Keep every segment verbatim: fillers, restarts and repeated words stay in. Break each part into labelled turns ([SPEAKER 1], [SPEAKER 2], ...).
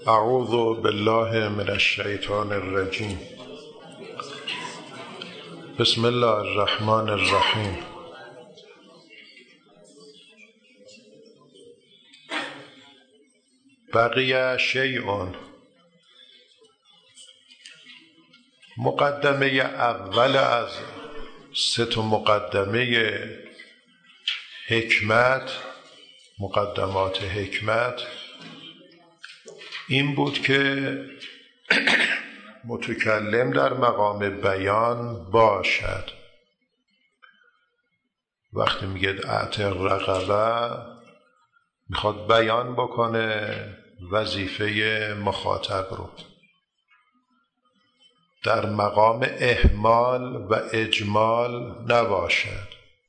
[SPEAKER 1] اعوذ بالله من الشیطان الرجیم. بسم الله الرحمن الرحیم. بقی شیء. مقدمه اول از سه تا مقدمه حکمت، مقدمات حکمت، این بود که متکلم در مقام بیان باشد. وقتی میگه اعطی الرقبه میخواد بیان بکنه وظیفه مخاطب رو. در مقام اهمال و اجمال نباشد.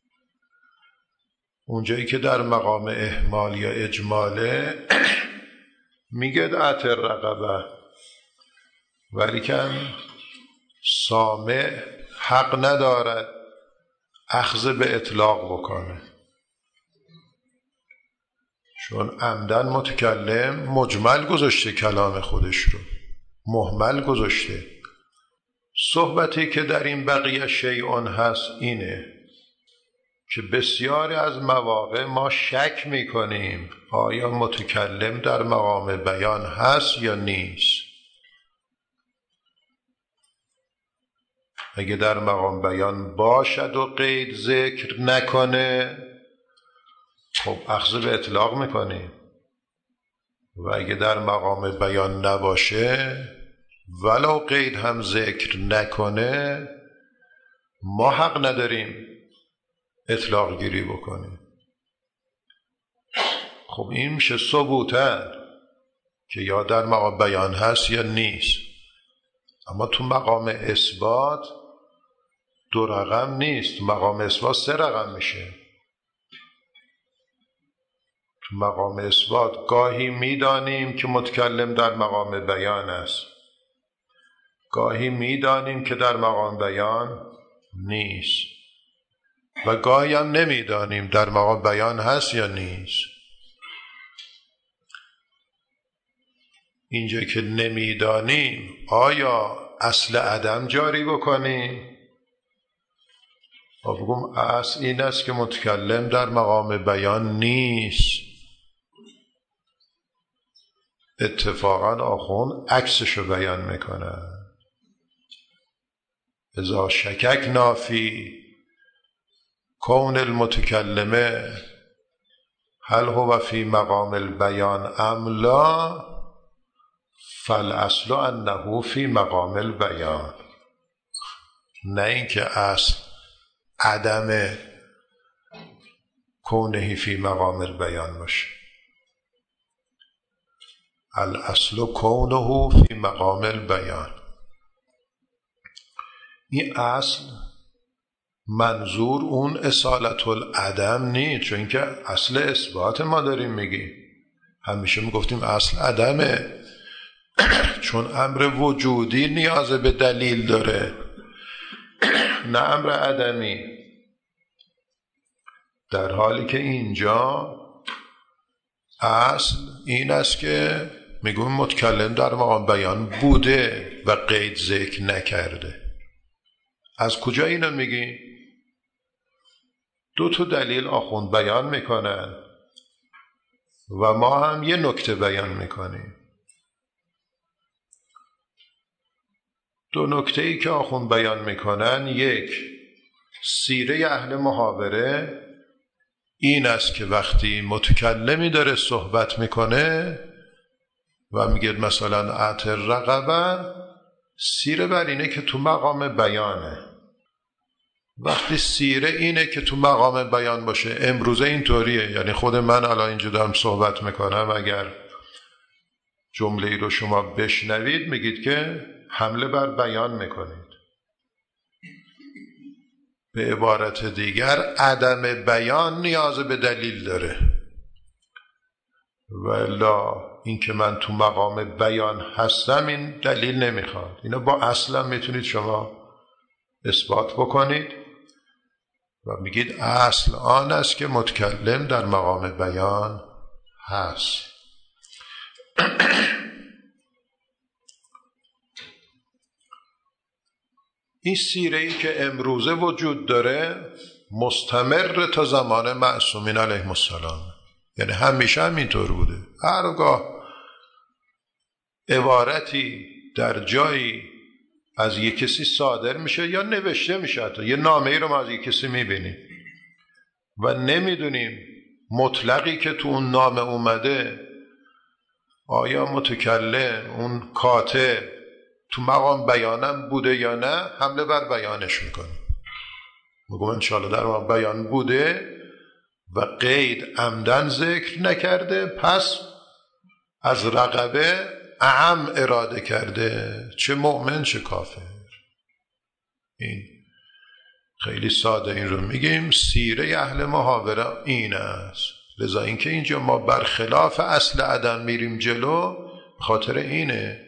[SPEAKER 1] اونجایی که در مقام اهمال یا اجماله میگه اعطی الرقبه، ولیکن سامع حق ندارد اخذ به اطلاق بکنه، چون عمدن متکلم مجمل گذاشته کلام خودش رو، مهمل گذاشته. صحبتی که در این بقیه شیء هست اینه که بسیاری از مواقع ما شک میکنیم آیا متکلم در مقام بیان هست یا نیست. اگه در مقام بیان باشد و قید ذکر نکنه، خب اخذ به اطلاق میکنیم. و اگه در مقام بیان نباشه ولو قید هم ذکر نکنه، ما حق نداریم اطلاق گیری بکنیم. خب این میشه ثبوتن که یا در مقام بیان هست یا نیست. اما تو مقام اثبات دو رقم نیست، تو مقام اثبات سه رقم میشه. تو مقام اثبات گاهی میدانیم که متکلم در مقام بیان است، گاهی میدانیم که در مقام بیان نیست، و گاهی هم نمیدانیم در مقام بیان هست یا نیست. اینجا که نمیدانیم آیا اصل عدم جاری بکنیم و بگم اصل این است که متکلم در مقام بیان نیست؟ اتفاقا آخوند عکسشو بیان میکنه. اذا شککنا فی کون المتکلمه هل هو فی مقام البیان ام لا فالاصل انه فی مقام البیان. نه اینکه اصل عدم کونه فی مقام البیان باشه، الاصل کونه فی مقام البیان. این اصل منظور اون اصالت العدم نیست، چون که اصل اثبات ما داریم میگیم. همیشه میگفتیم اصل عدمه، چون امر وجودی نیاز به دلیل داره، نه امر عدمی. در حالی که اینجا اصل این است که میگویم متکلم در مقام بیان بوده و قید ذکر نکرده. از کجا اینو میگیم؟ دو تا دلیل آخوند بیان میکنن و ما هم یه نکته بیان میکنیم. دو نکته ای که آخوند بیان میکنن، یک، سیره اهل محاوره این است که وقتی متکلمی داره صحبت میکنه و میگه مثلا اعطی الرقبه، سیره بر اینه که تو مقام بیانه. وقتی سیره اینه که تو مقام بیان باشه، امروزه اینطوریه، یعنی خود من الان اینجا دارم صحبت میکنم، اگر جمله ای رو شما بشنوید میگید که حمله بر بیان میکنید. به عبارت دیگر عدم بیان نیاز به دلیل داره، والا این که من تو مقام بیان هستم این دلیل نمیخواد. اینو با اصلا میتونید شما اثبات بکنید و میگید اصل آن است که متکلم در مقام بیان هست. این سیره‌ای که امروزه وجود داره مستمر تا زمان معصومین علیهم السلام، یعنی همیشه همینطور بوده. هرگاه عبارتی در جایی از یک کسی صادر میشه یا نوشته میشه، حتی یه نامه‌ای رو ما از یک کسی میبینیم و نمیدونیم مطلقی که تو اون نامه اومده آیا متکلم اون کاتب تو مقام بیانم بوده یا نه، حمله بر بیانش میکنه، میگم انشاءالله در مقام بیان بوده و قید عمدن ذکر نکرده، پس از رقبه اعم اراده کرده، چه مؤمن چه کافر. این خیلی ساده این رو میگیم. سیره اهل محاوره این است. لذا اینکه اینجا ما برخلاف اصل عدم میریم جلو خاطر اینه.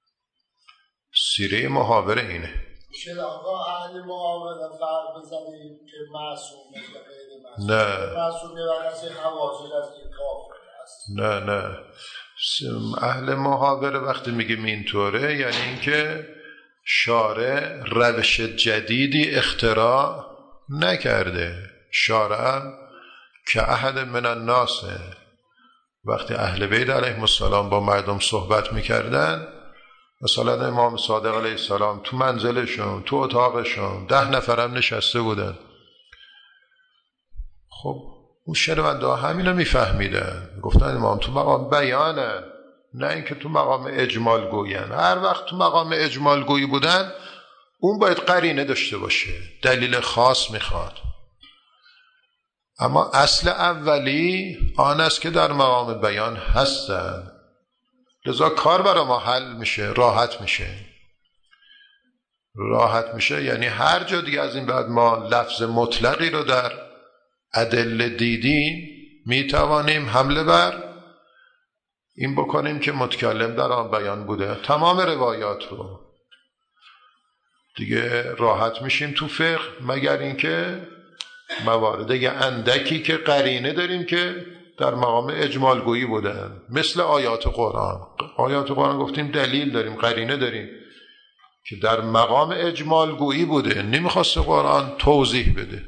[SPEAKER 1] سیره محاوره اینه.
[SPEAKER 2] چرا آقا اهل محاوره فرق بزنیم که معصومه یا غیر معصومه؟
[SPEAKER 1] نه
[SPEAKER 2] معصومه و کسی حواضر از این کافر هست.
[SPEAKER 1] نه نه اهل محاوره وقتی میگیم اینطوره یعنی اینکه شارع روش جدیدی اختراع نکرده. شارع که احد من الناس، وقتی اهل بیت علیهم السلام با مردم صحبت میکردن، مثلا امام صادق علیه السلام تو منزلشون تو اتاقشون ده نفرم نشسته بودن، خب اون شنونده ها همینو میفهمیدن، گفتن امام تو مقام بیانه، نه اینکه تو مقام اجمال گوین. هر وقت تو مقام اجمال گویی بودن اون باید قرینه داشته باشه، دلیل خاص میخواد. اما اصل اولی آن است که در مقام بیان هستن، لذا کار برای ما حل میشه، راحت میشه. راحت میشه یعنی هر جا دیگه از این بعد ما لفظ مطلقی رو در ادله دیدیم میتوانیم حمله بر این بکنیم که متکلم در آن بیان بوده. تمام روایات رو دیگه راحت میشیم تو فقه، مگر اینکه موارد یه اندکی که قرینه داریم که در مقام اجمال گویی بودن، مثل آیات قرآن. آیات قرآن گفتیم دلیل داریم، قرینه داریم که در مقام اجمال گویی بوده، نمیخواست قرآن توضیح بده.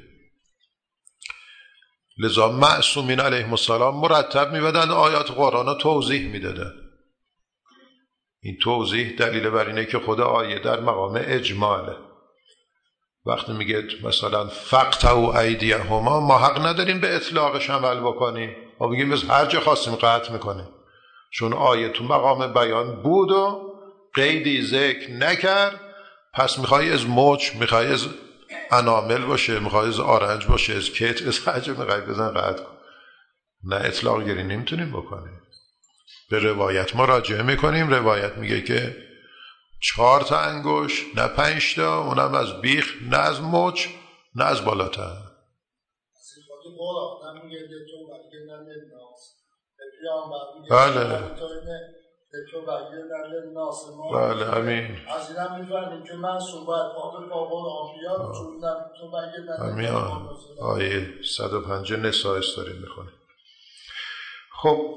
[SPEAKER 1] لذا معصومین علیهم السلام مرتب میبدن آیات قرآن رو توضیح میدادن. این توضیح دلیل بر اینه که خدا آیه در مقام اجماله. وقتی میگه مثلا فقطعوا ایدیهما، ما حق نداریم به اطلاقش عمل بکنیم، ما بگیم بس هر جا خواستیم قطع میکنیم، چون آیه تو مقام بیان بود و قیدی ذکر نکرد، پس میخوای از موج، میخوای از انامل باشه، میخوای از آرنج باشه، از کت، از حجم میخوای بزن قطع کن. نه، اطلاق گیری نمیتونیم بکنیم. به روایت مراجعه میکنیم، روایت میگه که چهار تا انگوش نه پنج تا، اونم از بیخ، نه از مچ، نه از بالاتر. بله بله همین
[SPEAKER 2] از این هم میفهمیم که من صحبت آقای بابا آفیاد چونم تو بگه
[SPEAKER 1] همین آیه صد و پنج نساء استاریم میخونه. خب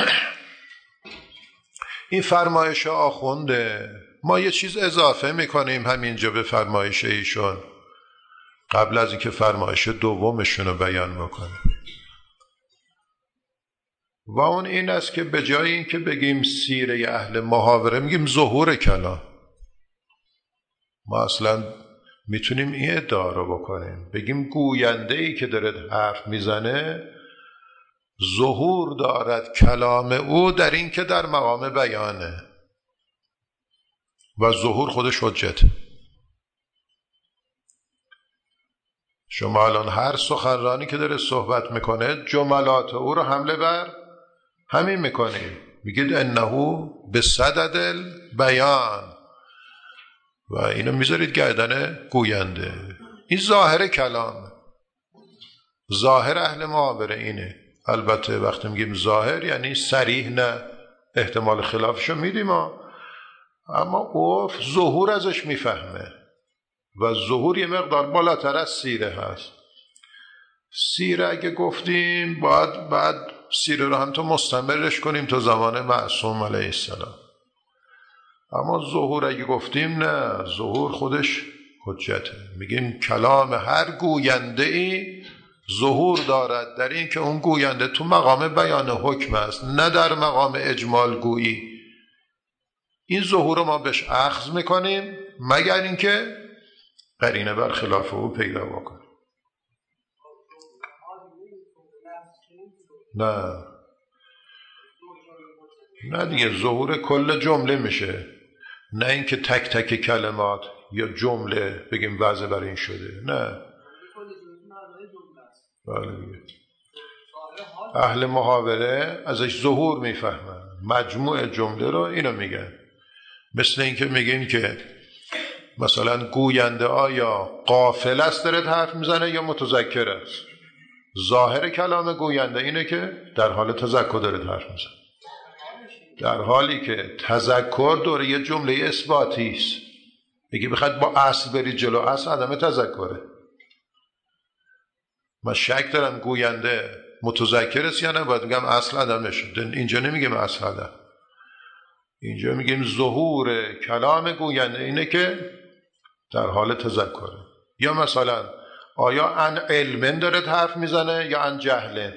[SPEAKER 1] این فرمایش آخونده. ما یه چیز اضافه میکنیم همینجا به فرمایش ایشون قبل از اینکه فرمایش دومشون رو بیان بکنیم، و اون این است که به جای اینکه بگیم سیره اهل محاوره میگیم ظهور کلام. ما اصلا میتونیم این ادعا رو بکنیم، بگیم گوینده ای که داره حرف میزنه ظهور دارد کلام او در این که در مقام بیانه، و ظهور خودش حجت. شما الان هر سخنرانی که داره صحبت میکنه جملات او رو حمله بر همین میکنید، میگید انه به صدد البیان و اینو میذارید گردن گوینده. این ظاهر کلام، ظاهر اهل محاوره اینه. البته وقتی میگیم ظاهر یعنی صریح، نه احتمال خلافشو میدیم، اما او ظهور ازش میفهمه و ظهور یه مقدار بالاتر از سیره هست. سیره اگه گفتیم باید بعد سیره رو هم تو مستمرش کنیم تا زمان معصوم علیه السلام، اما ظهور اگه گفتیم نه، ظهور خودش حجته. میگیم کلام هر گوینده ای ظهور دارد در این که اون گوینده تو مقام بیان حکم است، نه در مقام اجمال گویی. این ظهور رو ما بهش اخذ میکنیم مگر اینکه قرینه بر خلاف او پیدا بکنه. نه نه دیگه، ظهور کل جمله میشه، نه اینکه تک تک کلمات یا جمله بگیم وضع بر این شده. نه بله. اهل محاوره ازش ظهور میفهمن، مجموع جمله رو اینو میگن. مثل اینکه میگیم که مثلا گوینده آیا غافل است داره حرف میزنه یا متذکر است. ظاهر کلام گوینده اینه که در حال تذکر داره حرف میزنه، در حالی که تذکر دوره یه جمله اثباتی است. میگه بخواد با اصل بری جلو، اصل عدم تذکره. من شک دارم گوینده متذکر است یا نه، باید میگم اصل عدمش. اینجا نمیگیم اصل عدم، اینجا میگیم ظهور کلام گوینده اینه که در حال تذکره. یا مثلا آیا عن علم داره حرف میزنه یا عن جهل؟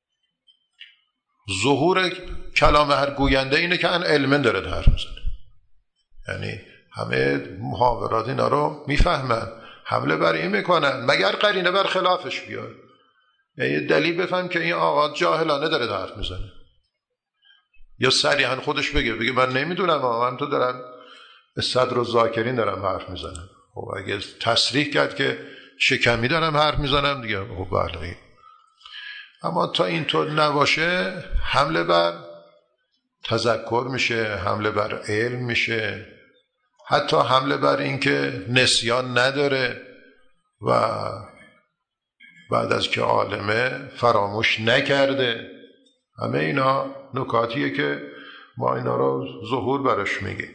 [SPEAKER 1] ظهور کلام هر گوینده اینه که عن علم داره حرف میزنه. یعنی همه محاورات اینا رو میفهمن، حمله بر این میکنن مگر قرینه بر خلافش بیاد. یعنی دلیل بفهم که این آقا جاهلانه داره حرف میزنه، یا صریحا خودش بگه بگه من نمیدونم، من تو دارم صدر الذاکرین دارم حرف میزنم. خب اگه تصریح کرد که شکمی دارم حرف میزنم دیگه، خب بله. اما تا اینطور نباشه حمله بر تذکر میشه، حمله بر علم میشه، حتی حمله بر این که نسیان نداره و بعد از که عالمه فراموش نکرده. همه اینا نکاتیه که ما اینا رو ظهور برش میگیم.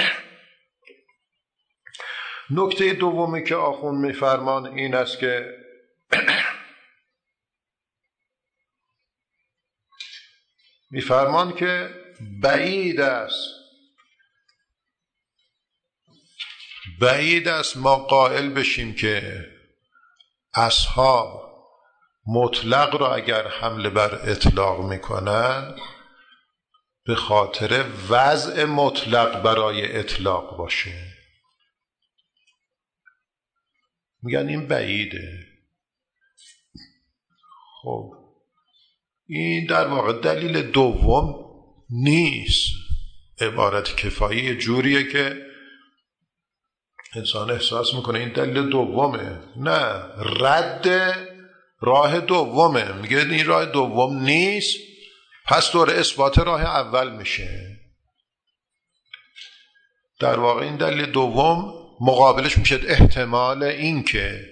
[SPEAKER 1] نکته دومی که آخوند میفرمان این است که میفرمان که بعید است بعید است ما قائل بشیم که اصحاب مطلق را اگر حمله بر اطلاق میکنن به خاطر وضع مطلق برای اطلاق باشه. میگن این بعیده. خب این در واقع دلیل دوم نیست. عبارت کفایی جوریه که انسان احساس میکنه این دلیل دومه. نه، رد راه دومه. میگه این راه دوم نیست، پس دور اثبات راه اول میشه. در واقع این دلیل دوم مقابلش میشه احتمال. این که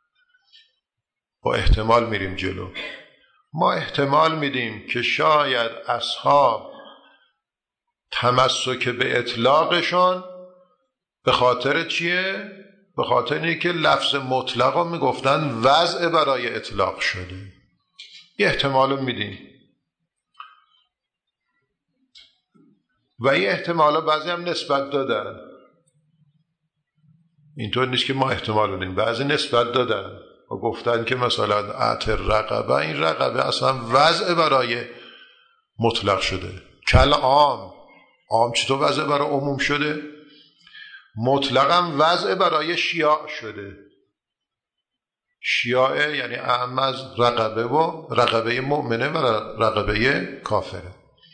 [SPEAKER 1] با احتمال میریم جلو. ما احتمال میدیم که شاید اصحاب تمسک به اطلاقشون به خاطر چیه؟ به خاطر اینه که لفظ مطلق رو میگفتن وضع برای اطلاق شده. یه احتمال میدیم و یه احتمال بعضی هم نسبت دادن. اینطور نیست که ما احتمال بدیم، بعضی نسبت دادن و گفتن که مثلا اعت رقبه، این رقبه اصلا وضع برای مطلق شده. کل عام، عام چطور وضع برای عموم شده؟ مطلقاً وضع برای شیاع شده. شیاع یعنی اعم از رقبه و رقبه مؤمنه و رقبه کافره.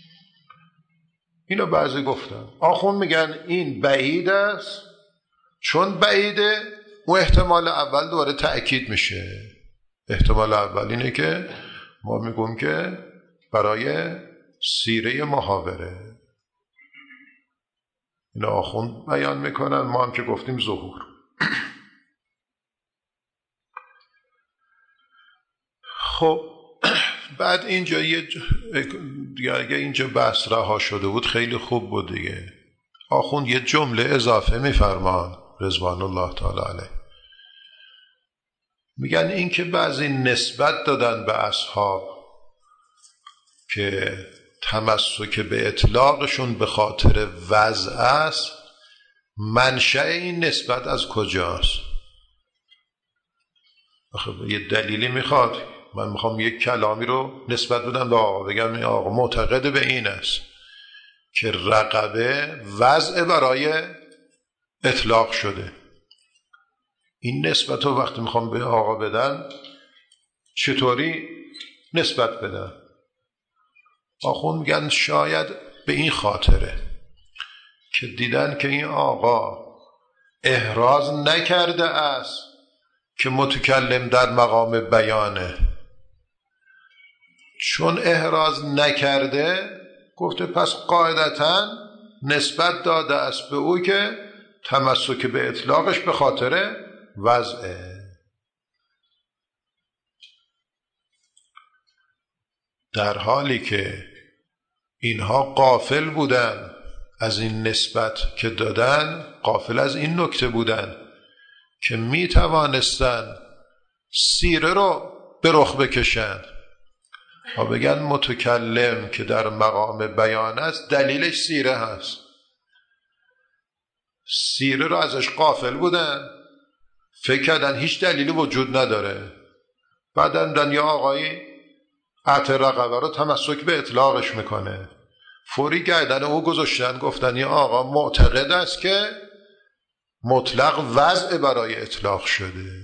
[SPEAKER 1] اینو بعضی گفتن. آخون میگن این بعید است. چون بعیده اون احتمال اول دوباره تأکید میشه. احتمال اول اینه که ما میگم که برای سیره محاوره. این آخوند بیان میکنن، ما هم که گفتیم ظهور. خب بعد اینجا یه دیگه اگه اینجا بحث رها شده بود خیلی خوب بود دیگه. آخوند یه جمله اضافه میفرمان رضوان الله تعالی علیه. میگن این که بعضی نسبت دادن به اصحاب که تمسک به اطلاقشون به خاطر وضع است، منشأ این نسبت از کجاست؟ آخه یه دلیلی میخواد. من میخوام یک کلامی رو نسبت بدم به آقا، بگم آقا معتقد به این است که رقبه وضع برای اطلاق شده. این نسبت رو وقتی میخوام به آقا بدن چطوری نسبت بدن؟ آخون میگن شاید به این خاطره که دیدن که این آقا احراز نکرده است که متکلم در مقام بیانه. چون احراز نکرده گفته پس قاعدتاً نسبت داده است به او که تمسک به اطلاقش به خاطر وضعه. در حالی که اینها غافل بودن از این نسبت که دادن، غافل از این نکته بودن که می توانستن سیره رو به رخ بکشن و بگن متکلم که در مقام بیان است دلیلش سیره هست. سیره رو ازش غافل بودن، فکر کردن هیچ دلیلی وجود نداره. بعدن دن یا آقایی عطر رقبه رو تمسک به اطلاقش میکنه، فوری گردن او گذاشتن، گفتن یا آقا معتقد است که مطلق وضع برای اطلاق شده.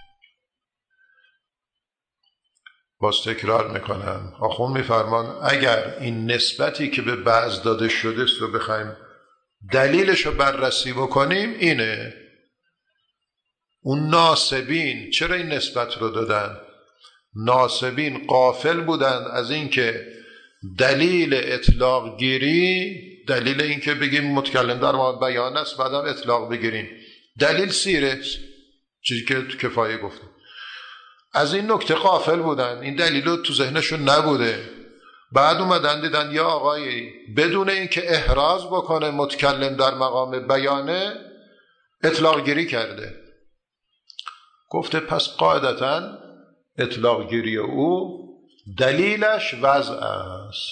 [SPEAKER 1] باز تکرار میکنم، آخون میفرمان اگر این نسبتی که به بعض داده شده است رو بخوایم دلیلش رو بررسی بکنیم اینه. اون ناسبین چرا این نسبت رو دادن؟ ناسبین غافل بودند از اینکه دلیل اطلاق گیری، دلیل اینکه بگیم متکلم در مقام بیان است بعدم اطلاق بگیریم، دلیل سیره است، چیزی که تو کفایه گفتم. از این نکته غافل بودن، این دلیل رو تو ذهنشون نبوده. بعد اومدن دیدن یا آقایی بدون اینکه احراز بکنه متکلم در مقام بیانه اطلاق گیری کرده. گفته پس قاعدتاً اطلاق گیری او دلیلش وضع است.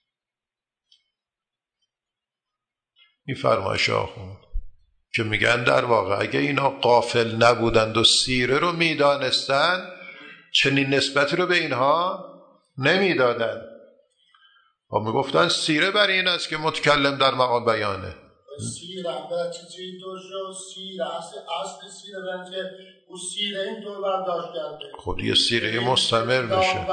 [SPEAKER 1] این فرمایش آخوند که میگن در واقع اگه اینا غافل نبودند و سیره رو میدانستن چنین نسبتی رو به اینها نمیدادن و میگفتن سیره بر این است که متکلم در مقام بیانه.
[SPEAKER 2] سیره به چیزی دو شو سیره اصل اصل سیره بنده او سیره این دو برداشت کرده
[SPEAKER 1] خود یه سیره مستمر بشه،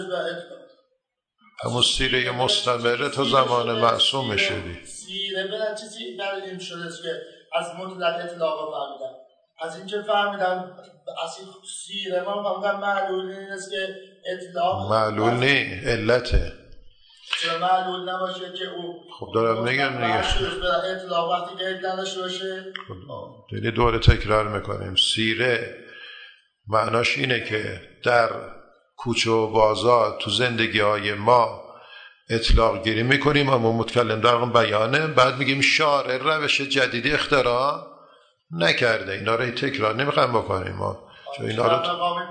[SPEAKER 1] همون سیره مستمره تا زمان معصوم شدی.
[SPEAKER 2] سیره به چیزی برای این شده است که از مطلق اطلاق فهمیدن، از این که فهمیدن اصل سیره ما فهمیدن معلول این است که اطلاق
[SPEAKER 1] معلول نه علته،
[SPEAKER 2] چرا معلول نباشه که او
[SPEAKER 1] خب دارم میگم دیگه
[SPEAKER 2] اطلاق وقتی که نداشته باشه.
[SPEAKER 1] دیگه دوره تکرار میکنیم. سیره معناش اینه که در کوچه و بازار تو زندگی های ما اطلاق گیری میکنیم اما متکلم در اون بیانه، بعد میگیم شارع روش جدیدی اختراع نکرده. اینا رو تکرار نمیخوایم بکنیم ما، چون اینا رو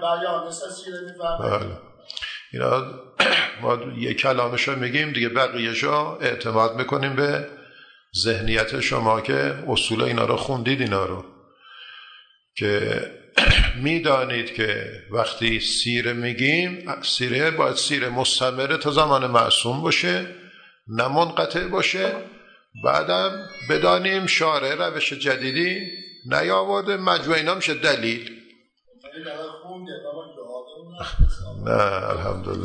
[SPEAKER 1] بله اینا ما یه کلامشو میگیم دیگه بقیهشو اعتماد میکنیم به ذهنیت شما که اصول اینا رو خوندید، اینا رو که میدانید که وقتی سیره میگیم سیره باید سیره مستمره تا زمان معصوم باشه نه منقطع باشه. بعدم بدانیم شارع روش جدیدی نیاورده، مجموع اینا میشه دلیل. نه الحمدلله.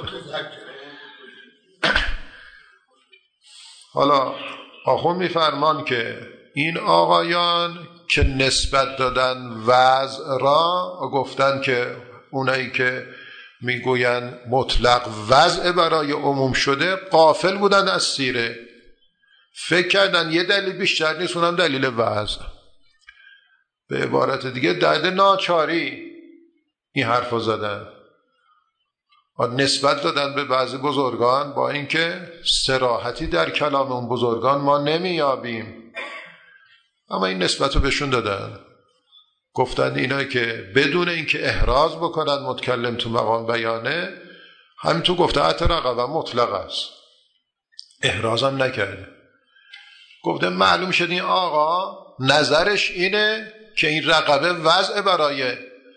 [SPEAKER 1] حالا آخون میفرمان که این آقایان که نسبت دادن وضع را گفتن که اونایی که میگوین مطلق وضع برای عموم شده غافل بودن از سیره، فکر کردن یه دلیل بیشتر نیست اونم دلیل وضع. به عبارت دیگه درد ناچاری این حرف رو زدن و نسبت دادن به بعضی بزرگان با اینکه صراحتی در کلام اون بزرگان ما نمیابیم، اما این نسبت رو بهشون دادن. گفتن اینا که بدون اینکه احراز بکنن متکلم تو مقام بیانه، همین تو گفته عطر رقبه مطلق است، احراز هم نکرده. گفته معلوم شد این آقا نظرش اینه که این رقبه وضع برای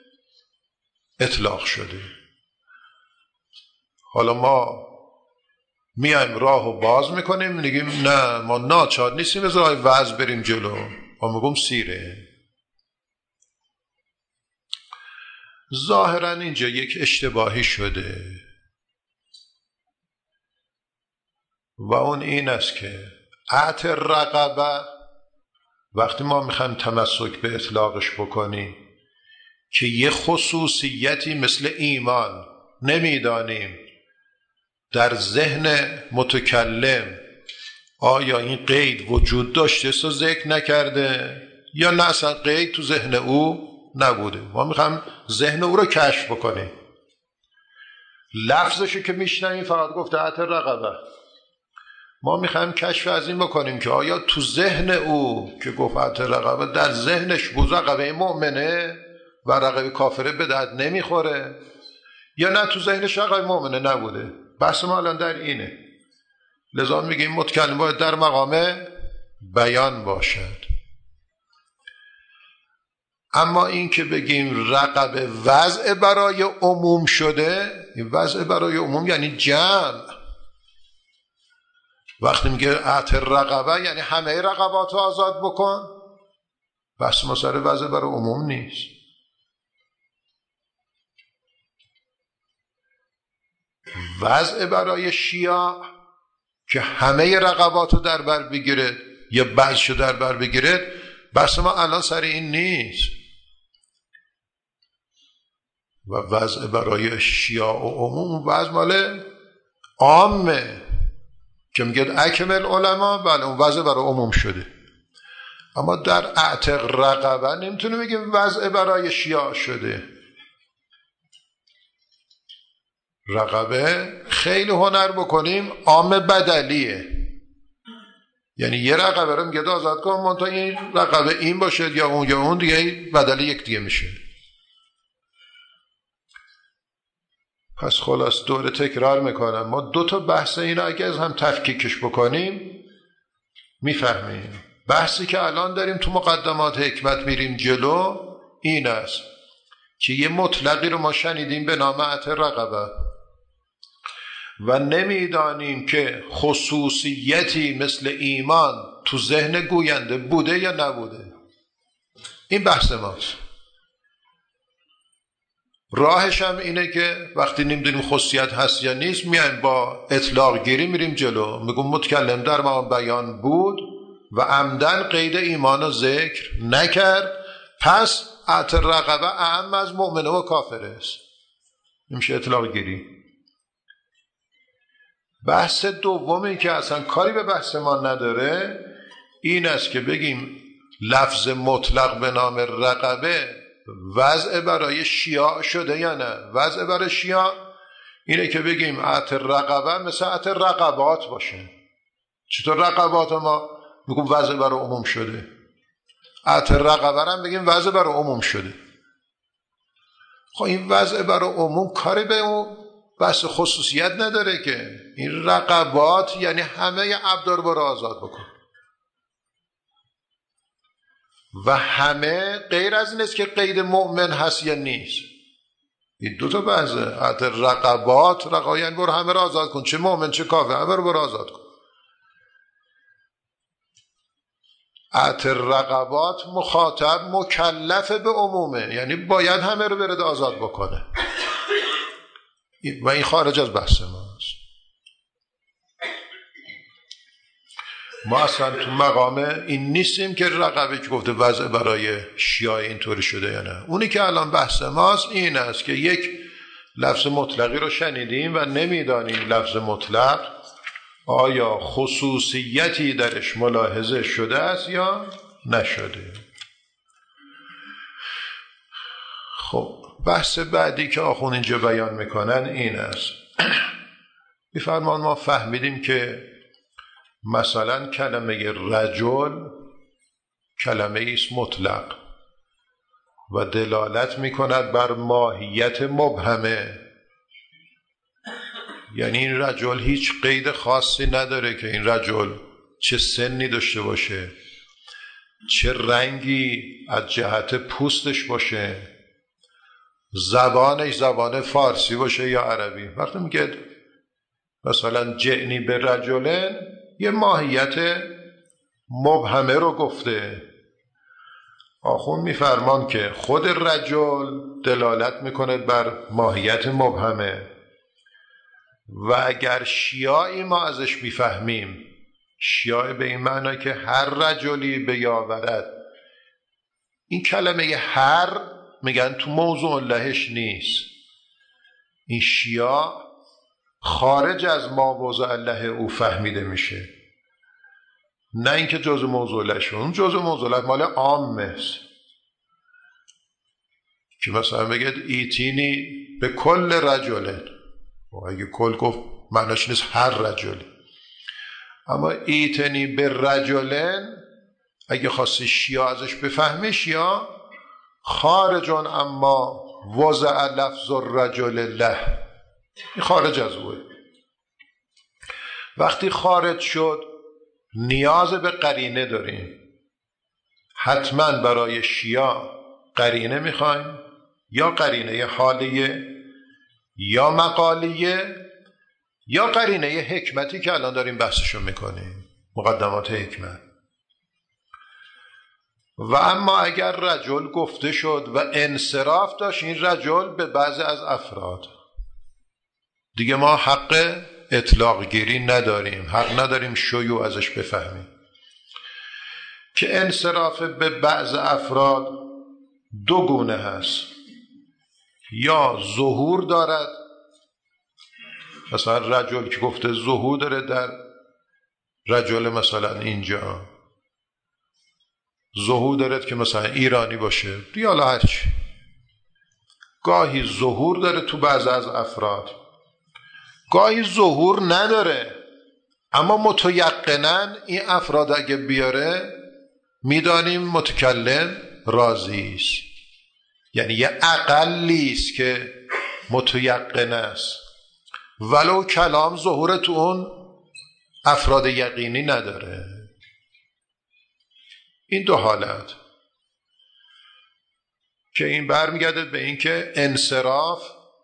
[SPEAKER 1] اطلاق شده. حالا ما میایم راهو باز میکنیم، میگیم نه ما ناچار نیستیم از راه وضع بریم جلو، ما میگم سیره. ظاهرا اینجا یک اشتباهی شده و اون این است که عهد رقبه وقتی ما میخوایم تمسک به اطلاقش بکنیم که یه خصوصیتی مثل ایمان نمیدانیم در ذهن متکلم آیا این قید وجود داشته سو ذکر نکرده یا نه اصلا قید تو ذهن او نبوده. ما میخوایم ذهن او رو کشف بکنیم. لفظشو که میشنویم فقط گفته عهد رقبه، ما میخوایم کشف از این بکنیم که آیا تو ذهن او که گفت عهد رقبه در ذهنش بود رقبه مؤمنه و رقبه کافره به درد نمیخوره یا نه تو ذهنش رقبه مؤمنه نبوده. بحث ما الان در اینه. لذا میگیم متکلم باید در مقام بیان باشد. اما این که بگیم رقبه وضع برای عموم شده، این وضع برای عموم یعنی جمع. وقتی میگه عهد رقبه یعنی همه رقبات رو آزاد بکن، بس ما سر وضع برای عموم نیست. وضع برای شیعه که همه رقبات رو در بر بگیرد یا بعضش رو در بر بگیرد، بس ما الان سر این نیست. و وضع برای شیعه و عموم وضع مال عامه که میگه اکمل علما، بله اون وضع برای عموم شده. اما در اعتق رقبه نمیتونه بگیم وضع برای شیعه شده. رقبه خیلی هنر بکنیم عام بدلیه، یعنی یه رقبه رو میگه آزاد کن منتها این رقبه این باشه یا اون یا اون دیگه بدلی یک دیگه میشه. پس خلاص دوره تکرار میکنم، ما دو تا بحث اینا اگه از هم تفکیکش بکنیم میفهمیم. بحثی که الان داریم تو مقدمات حکمت میریم جلو این است که یه مطلقی رو ما شنیدیم به نام عهد رقبه و نمیدانیم که خصوصیتی مثل ایمان تو ذهن گوینده بوده یا نبوده. این بحث ماست. راهش هم اینه که وقتی نمیدونیم خصوصیت هست یا نیست میایم با اطلاق گیری میریم جلو، میگم متکلم در مقام بیان بود و عمدن قید ایمان رو ذکر نکرد، پس عهد رقبه اعم از مؤمنه و کافره است. این میشه اطلاق گیری. بحث دومی که اصلا کاری به بحث ما نداره این است که بگیم لفظ مطلق به نام رقبه وضع برای شیعه شده یا نه. وضع برای شیعه اینه که بگیم عهد رقبه مثل عهد رقبات باشه. چطور رقبات ما میگیم وضع برای عموم شده، عهد رقبه هم بگیم وضع برای عموم شده. خب این وضع برای عموم کاری به اون بحث خصوصیت نداره که این رقبات یعنی همه عبدا رو برو آزاد بکن و همه غیر از این است که قید مؤمن هست یا نیست. این دو تا بحثه. عهد رقبات رقبات یعنی برو همه رو آزاد کن، چه مؤمن چه کافر همه رو برو آزاد کن. عهد رقبات مخاطب مکلف به عمومه، یعنی باید همه رو برد آزاد بکنه و این خارج از بحث ماست. ما اصلا تو مقام این نیستیم که رقبه که گفته وضع برای شیعه اینطوری شده یا نه. اونی که الان بحث ماست این است که یک لفظ مطلقی رو شنیدیم و نمیدانیم لفظ مطلق آیا خصوصیتی درش ملاحظه شده است یا نشده. خب بحث بعدی که آخون اینجا بیان میکنن این است. میفرمان ما فهمیدیم که مثلا کلمه رجل کلمه ایست مطلق و دلالت میکند بر ماهیت مبهمه، یعنی این رجل هیچ قید خاصی نداره که این رجل چه سنی داشته باشه، چه رنگی از جهت پوستش باشه، زبانش زبان فارسی باشه یا عربی. وقتی میگه مثلا جعنی به رجلن، یه ماهیت مبهمه رو گفته. آخوند میفرمان که خود رجل دلالت میکنه بر ماهیت مبهمه و اگر شیاعی ما ازش میفهمیم، شیاع به این معنی که هر رجلی بیاورد، این کلمه هر میگن تو موضوع لهش نیست، این شیاع خارج از ما وضع له او فهمیده میشه، نه اینکه جزء موضوع لهشون. جزء موضوع له مال عام است که مثلا بگید ایتینی به کل رجله، اگه کل گفت معناش نیست هر رجلی، اما ایتینی به رجلن اگه خواستی شیعه ازش بفهمیش یا خارجان اما وضع لفظ الرجل له، این خارج از اوه. وقتی خارج شد نیاز به قرینه داریم، حتما برای شیعه قرینه میخوایم، یا قرینه حالیه یا مقالیه یا قرینه حکمتی که الان داریم بحثشو میکنیم، مقدمات حکمت. و اما اگر رجل گفته شد و انصراف داشت این رجل به بعضی از افراد، دیگه ما حق اطلاق گیری نداریم، حق نداریم شیوع ازش بفهمیم. که انصراف به بعض افراد دو گونه هست، یا ظهور دارد، مثلا رجل که گفته ظهور داره در رجل مثلا اینجا، ظهور دارد که مثلا ایرانی باشه یا هرچی، گاهی ظهور داره تو بعض از افراد، گاهی ظهور نداره اما متیقناً این افراد اگه بیاره میدانیم متکلم راضی است، یعنی یه اقلی است که متیقن است ولو کلام ظهور تو اون افراد یقینی نداره. این دو حالت که این برمیگرده به این که انصراف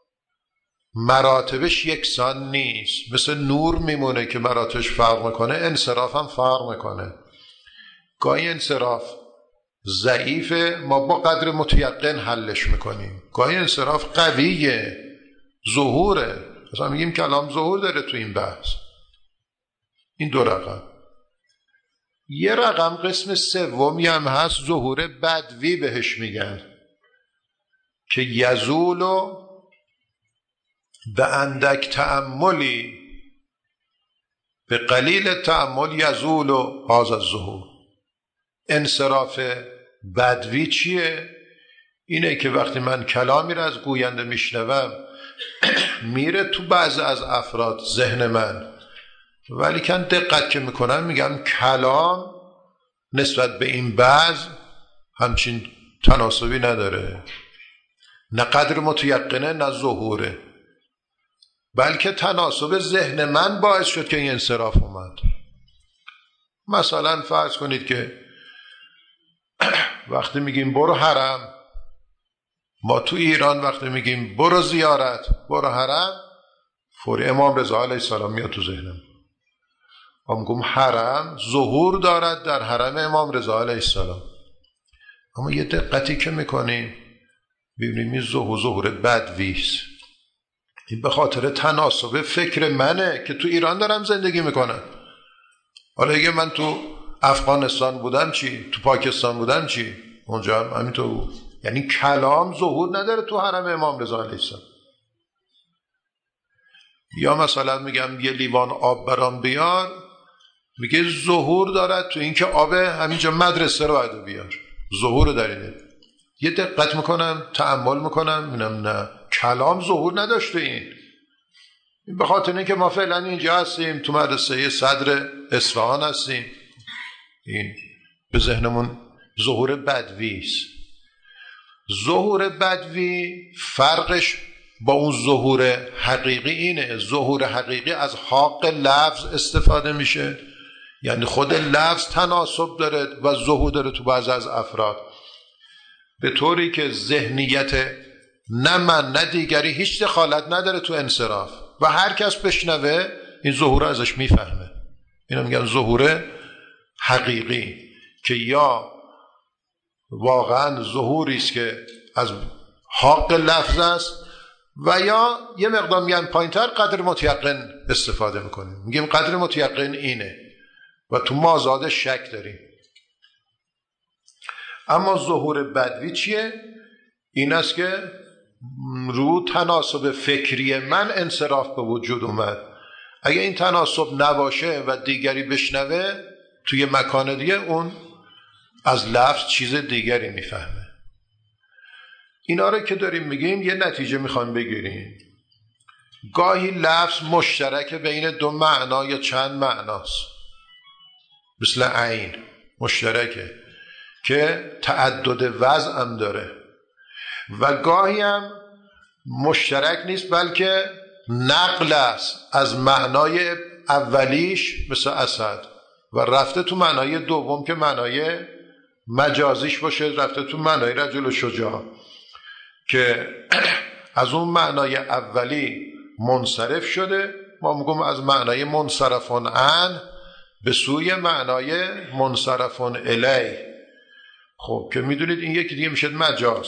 [SPEAKER 1] مراتبش یکسان نیست، مثل نور میمونه که مراتبش فرق میکنه، انصراف هم فرق میکنه. گاهی انصراف ضعیفه ما با قدر متیقن حلش میکنیم، گاهی انصراف قویه ظهوره، مثلا میگیم کلام ظهور داره تو این بحث. این دو رقم. یه رقم قسم سومی هم هست، ظهور بدوی بهش میگن، که یزولو به اندک تأملی به قلیل تأمل یزولو هاذا الظهور. انصراف بدوی چیه؟ اینه که وقتی من کلامی را از گوینده میشنوم میره تو بعض از افراد ذهن من، ولی کن دقت که میکنم میگم کلام نسبت به این بعض همچین تناسبی نداره، نه قدر متیقنه نه ظهوره، بلکه تناسب ذهن من باعث شد که این انصراف اومد. مثلا فرض کنید که وقتی میگیم برو حرم، ما تو ایران وقتی میگیم برو زیارت، برو حرم، فوری امام رضا علیه السلام میاد تو ذهنم. ما میگم حرم ظهور دارد در حرم امام رضا علیه السلام، اما یه دقتی که میکنیم ببینیم این ظهور ظهور بدویست. این به خاطر تناسب فکر منه که تو ایران دارم زندگی میکنم. حالا اگه من تو افغانستان بودم چی؟ تو پاکستان بودم چی؟ اونجا هم همینطور بود. یعنی کلام ظهور نداره تو حرم امام رضا علیه السلام. یا مثلا میگم یه لیوان آب برام بیار، میگه ظهور دارد تو این که آب همینجا مدرسه رو باید بیار، ظهور دارینه. یه دقت میکنم، تأمل میکنم، میبینم نه، کلام ظهور نداشته. این این به خاطر اینکه ما فعلا اینجا هستیم، تو مدرسه صدر اصفهان هستیم، این به ذهنمون ظهور بدوی است. ظهور بدوی فرقش با اون ظهور حقیقی اینه، ظهور حقیقی از حق لفظ استفاده میشه یعنی خود لفظ تناسب داره و ظهور داره تو بعض از افراد، به طوری که ذهنیت نه من نه دیگری هیچ دخالت نداره تو انصراف و هر کس بشنوه این ظهور ازش میفهمه. اینا میگن ظهور حقیقی، که یا واقعا ظهوری است که از حق لفظ است و یا یه مقدار میگن پایینتر قدر متیقن استفاده میکنیم، میگیم قدر متیقن اینه و تو مازاد شک داریم. اما ظهور بدوی چیه؟ این است که رو تناسب فکری من انصراف به وجود اومد. اگه این تناسب نباشه و دیگری بشنوه توی مکان دیگه، اون از لفظ چیز دیگری میفهمه. اینا رو که داریم میگیم یه نتیجه میخوایم بگیریم. گاهی لفظ مشترک بین دو معنا یا چند معناست، مثل عین مشترکه که تعدد وضع هم داره، و گاهی هم مشترک نیست بلکه نقل است از معنای اولیش مثل اسد و رفته تو معنای دوم که معنای مجازیش باشه، رفته تو معنای رجل شجاع که از اون معنای اولی منصرف شده. ما میگم از معنای منصرفون عن به سوی معنای منصرفون الی. خب که میدونید این یکی دیگه میشه مجاز.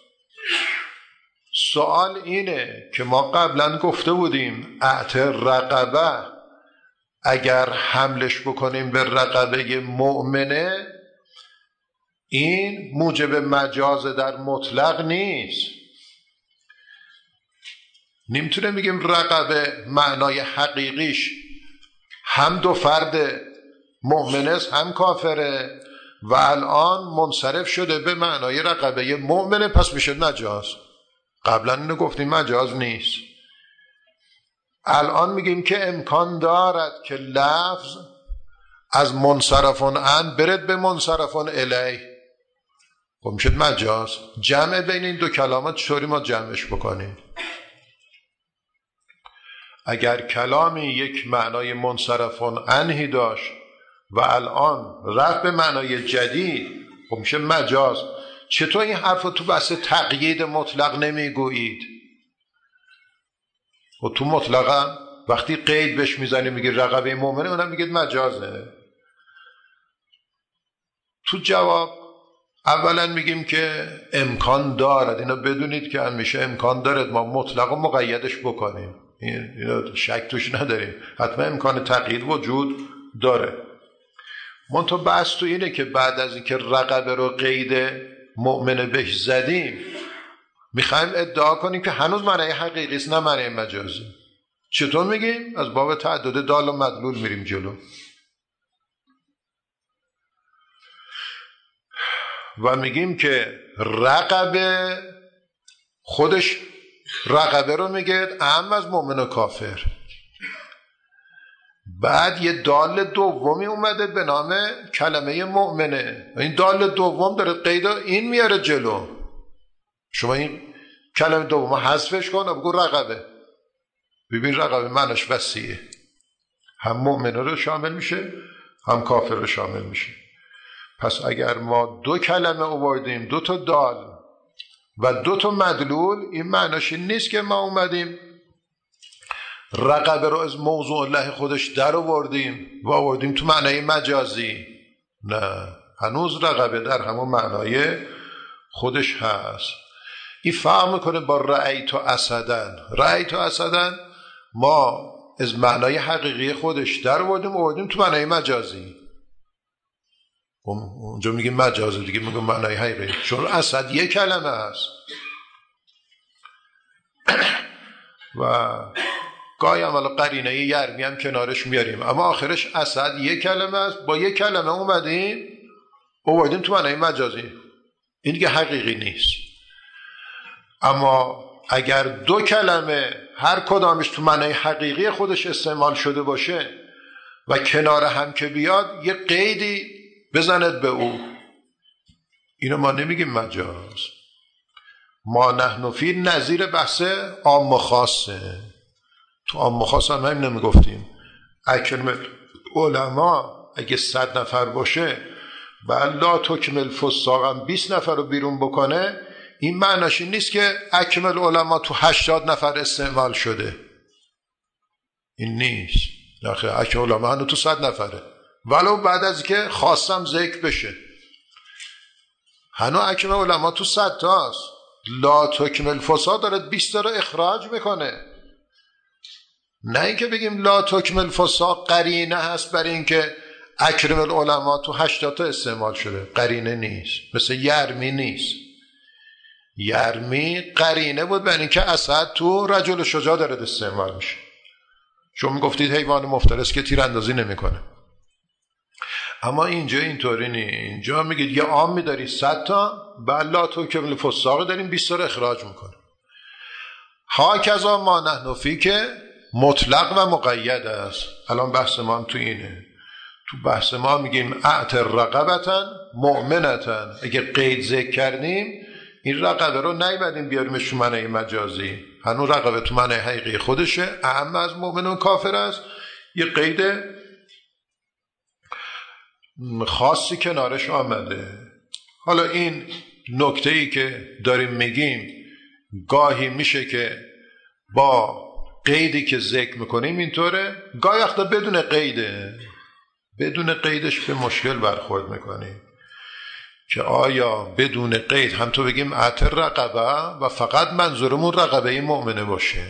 [SPEAKER 1] سوال اینه که ما قبلا گفته بودیم اعت رقبه اگر حملش بکنیم به رقبه مؤمنه، این موجب مجاز در مطلق نیست. نمیتونه بگیم رقبه معنای حقیقیش هم دو فرد مؤمن است هم کافره و الان منصرف شده به معنای رقبه مؤمنه، پس میشه مجاز. قبلا اینو گفتیم مجاز نیست. الان میگیم که امکان دارد که لفظ از منصرفون عن برد به منصرفون الی، خب میشه مجاز. جمع بین این دو کلمات چطوری ما جمعش بکنیم؟ اگر کلامی یک معنای منصرفون عنهی داشت و الان رفت به معنای جدید، خب میشه مجاز. چطور این حرف رو تو بحث تقیید مطلق نمیگویید؟ و تو مطلقا وقتی قید بهش میزنی میگی رقبه مؤمنه، اونم میگید مجازه. تو جواب اولا میگیم که امکان دارد، اینا بدونید که همیشه امکان دارد ما مطلق و مقیدش بکنیم، اینا شک توش نداریم، حتما امکان تقیید وجود داره. منتها بحث تو اینه که بعد از اینکه رقبه رو قید مؤمنه بهش زدیم، میخوایم ادعا کنیم که هنوز معنی حقیقی است نه معنی مجازی. چطور میگیم؟ از باب تعدد دال و مدلول میریم جلو و میگیم که رقبه خودش رقبه رو میگه اهم از مؤمن و کافر. بعد یه دال دومی اومده به نام کلمه مؤمنه، این دال دوم داره قید این میاره جلو. شما این کلمه دوم حذفش کن و بگو رقبه، ببین رقبه معناش وسیعه، هم مؤمنه رو شامل میشه هم کافر رو شامل میشه. پس اگر ما دو کلمه آوردیم، دو تا دال و دو تا مدلول، این معناش این نیست که ما اومدیم رقبه رو از موضوع الله خودش در آوردیم و آوردیم تو معنای مجازی. نه، هنوز رقبه در همون معنای خودش هست. این فهم میکنه با رأیت و اسدن. رأیت و اسدن ما از معنای حقیقی خودش در آوردیم آوردیم تو معنای مجازی. اونجا میگیم مجازی، دیگه میگیم معنای حقیقی، چون اسد یک کلمه هست. و گاهی هم حالا قرینه یرمی هم کنارش میاریم، اما آخرش اسد یک کلمه است. با یک کلمه اومدیم آوردیم تو معنای مجازی، این دیگه حقیقی نیست. اما اگر دو کلمه هر کدامش تو معنای حقیقی خودش استعمال شده باشه و کنار هم که بیاد یه قیدی بزند به او، اینو ما نمیگیم مجاز. ما نحن فی نظیر بحث عام و خاصه. تو عام و خاص هم همین نمیگفتیم. اکرم علما اگه صد نفر باشه بعد لا تکمل فساقم بیست نفر رو بیرون بکنه، این معناش این نیست که اکمل علما تو هشتاد نفر استعمال شده. این نیست. نخیر، اکمل علما هنو تو صد نفره، ولو بعد از که خواستم ذکر بشه هنو اکمل علما تو صد تاست. لا تکمل فساد داره بیست تا رو اخراج میکنه. نه اینکه بگیم لا تکمل فساد قرینه هست برای اینکه اکرم العلماء تو هشتاد تا استعمال شده. قرینه نیست. مثل یرمی نیست. یرمی قرینه بود برای اینکه اسد تو رجل شجاع داره استعمال میشه. شما میگفتید حیوان مفترس که تیراندازی نمیکنه، اما اینجا اینطوری نیست. اینجا میگید یه عام میداری صد تا، بعد لا تکمل فساق داریم بیست تا رو اخراج میکنه. ها کذا ما نحن فی که مطلق و مقید است. الان بحث ما هم تو اینه. تو بحث ما میگیم اعت رقبتن مؤمنتن. اگه قید ذکر کردیم این رقبه رو نیبدیم بیاریمش تو معنی مجازی. هنوز رقبه تو معنی حقیقی خودشه، اهم از مؤمن و کافر است. یه قید خاصی کنارش آمده. حالا این نکته‌ای که داریم میگیم گاهی میشه که با قیدی که ذکر میکنیم اینطوره، گاهی وقتا بدون قیده، بدون قیدش به مشکل برخورد میکنیم که آیا بدون قید هم تو بگیم اعتر رقبه و فقط منظورمون رقبه مؤمنه باشه،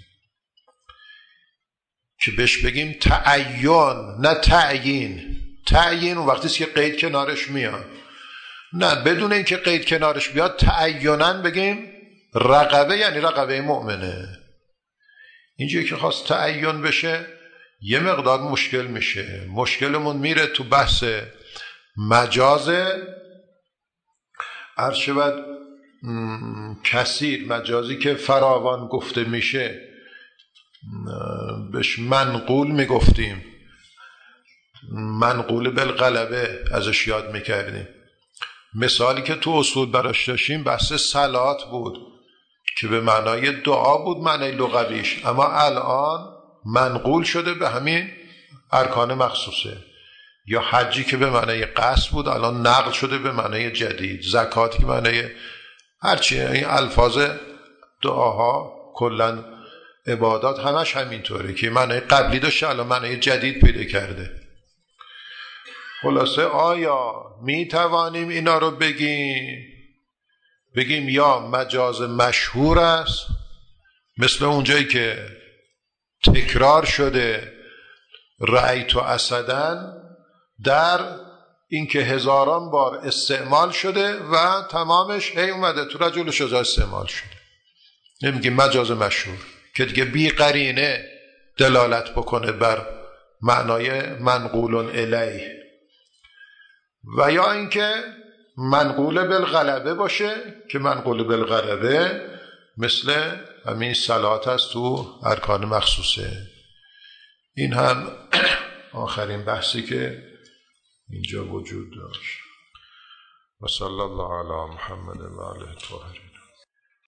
[SPEAKER 1] که بهش بگیم تعین نه تعیین. تعیین اون وقتی که قید کنارش میاد، نه بدون اینکه قید کنارش بیاد تعیناً بگیم رقبه یعنی رقبه مؤمنه. اینجایی که خواست تعین بشه یه مقدار مشکل میشه. مشکلمون میره تو بحث مجازه ارشبت کثیر، مجازی که فراوان گفته میشه بهش منقول میگفتیم، منقول بالغلبه ازش یاد میکردیم. مثالی که تو اصول براش داشتیم بحث صلات بود که به معنای دعا بود معنی لغویش، اما الان منقول شده به همین ارکان مخصوصه. یا حجی که به معنی قصد بود الان نقل شده به معنی جدید. زکاتی که معنی هرچی، این الفاظ دعاها کلن عبادات همش همینطوره که معنی قبلی داشته الان معنی جدید پیدا کرده. خلاصه آیا می توانیم اینا رو بگیم بگیم یا مجاز مشهور است مثل اونجایی که تکرار شده رأیت اسدن، در اینکه هزاران بار استعمال شده و تمامش هی اومده تو رجل شجاع استعمال شده. نمیگیم مجاز مشهور که دیگه بی قرینه دلالت بکنه بر معنای منقول الیه، و یا اینکه منقول بالغلبه باشه که منقول بالغلبه مثل همین صلات هست تو ارکان مخصوصه. این هم آخرین بحثی که اینجا وجود داشت. و صلی الله علی محمد و آله الطاهرین.